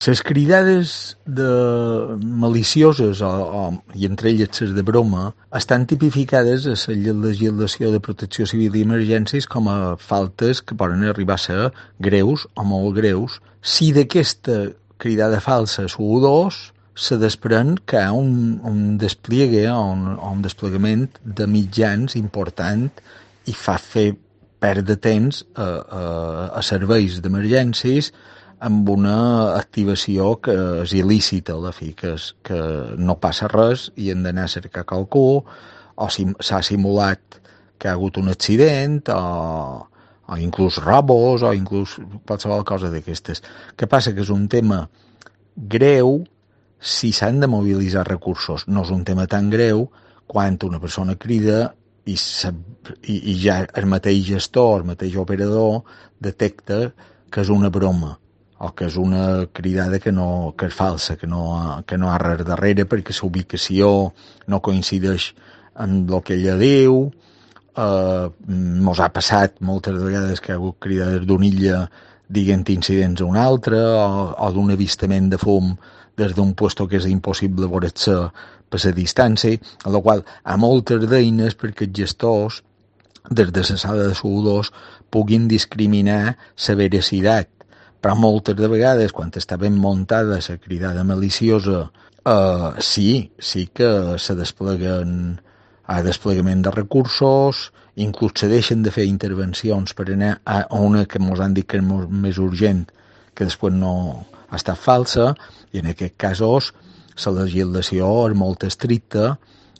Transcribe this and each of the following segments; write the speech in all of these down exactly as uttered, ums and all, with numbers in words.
Les cridades de malicioses, o, o, i entre elles les de broma, estan tipificades a la legislació de protecció civil i emergències com a faltes que poden arribar a ser greus o molt greus si d'aquesta cridada falsa su dos se desprèn que hi ha un, un despliegue o un, o un desplegament de mitjans important i fa fer perdre temps a, a, a serveis d'emergències amb una activació que és il·lícita, a la fi, que, és, que no passa res i hem d'anar a cercar qualcú, o si s'ha simulat que hi ha hagut un accident, o, o inclús robos, o inclús qualsevol cosa d'aquestes. Què passa? Que és un tema greu si s'han de mobilitzar recursos. No és un tema tan greu quan una persona crida i, se, i, i ja el mateix gestor, el mateix operador, detecta que és una broma o que és una cridada que, no, que és falsa, que no, que no ha res darrere perquè la ubicació no coincideix amb el que ella diu. Eh, mos ha passat moltes vegades que hi ha hagut cridades d'una illa dient incidents a una altra, o, o d'un avistament de fum des d'un puesto que és impossible veure-se per la distància, a la qual hi ha moltes d'eines perquè els gestors, des de la sala de S U dos, puguin discriminar la veracitat. Però moltes de vegades, quan està ben muntada la cridada maliciosa, eh, sí, sí que se despleguen a desplegament de recursos, inclús se deixen de fer intervencions per anar a una que ens han dit que és més urgent, que després no ha estat falsa, i en aquests casos la legislació és molt estricta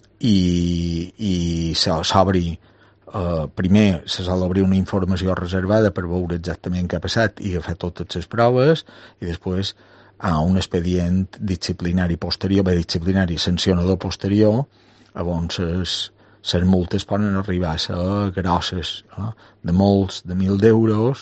i, i s'obri. Uh, primer se sol obrir una informació reservada per veure exactament què ha passat i agafar totes les proves, i després hi ha un expedient disciplinari posterior, bé, disciplinari sancionador posterior, on les, les multes poden arribar a ser grosses, no? De molts, de mil d'euros,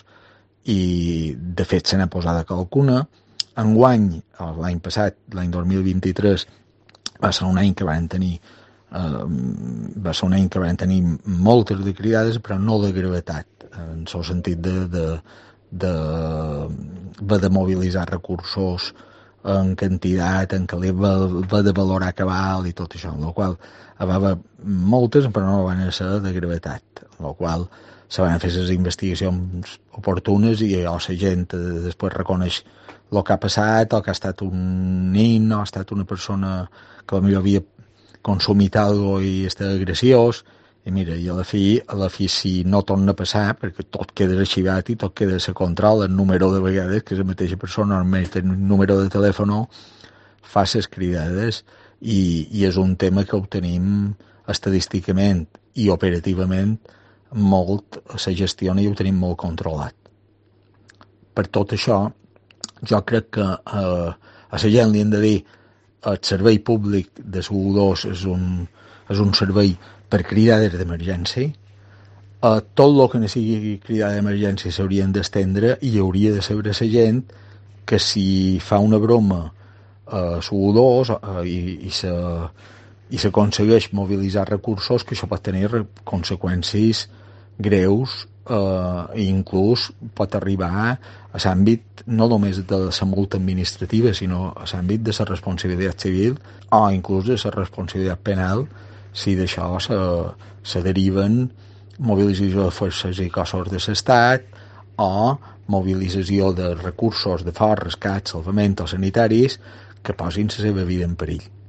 i de fet se n'ha posada qualcuna. Enguany, l'any passat, l'any dos mil vint-i-tres, va ser un any que van tenir Uh, va ser un any que van tenir moltes de cridades, però no de gravetat, en el sentit de, de, de, de, de mobilitzar recursos en quantitat, en calibre, de valorar cabal i tot això, en la qual hi va haver moltes, però no van ser de gravetat, en la qual se van fer les investigacions oportunes i o la gent després reconeix el que ha passat, o que ha estat un nen, o ha estat una persona que potser havia consumit alguna cosa i està agressiós, i mira, i a la fi, a la fi si no torna a passar, perquè tot queda arxivat i tot queda a control, el número de vegades que és la mateixa persona, almenys el número de telèfon, fa les cridades, i, i és un tema que ho tenim estadísticament i operativament molt, se gestiona i ho tenim molt controlat. Per tot això, jo crec que eh, a la gent li hem de dir el servei públic de S U dos és un, és un servei per cridades d'emergència. Uh, tot el que no sigui cridada d'emergència s'haurien d'estendre i hauria de saber la gent que si fa una broma a S U dos uh, i, i se i s'aconsegueix mobilitzar recursos, que això pot tenir conseqüències greus, eh, i inclús pot arribar a l'àmbit no només de la multa administrativa, sinó a l'àmbit de la responsabilitat civil o inclús de la responsabilitat penal, si d'això se, se deriven mobilització de forces i cossos de l'Estat o mobilització de recursos de fort, rescat, salvament o sanitaris que posin la seva vida en perill.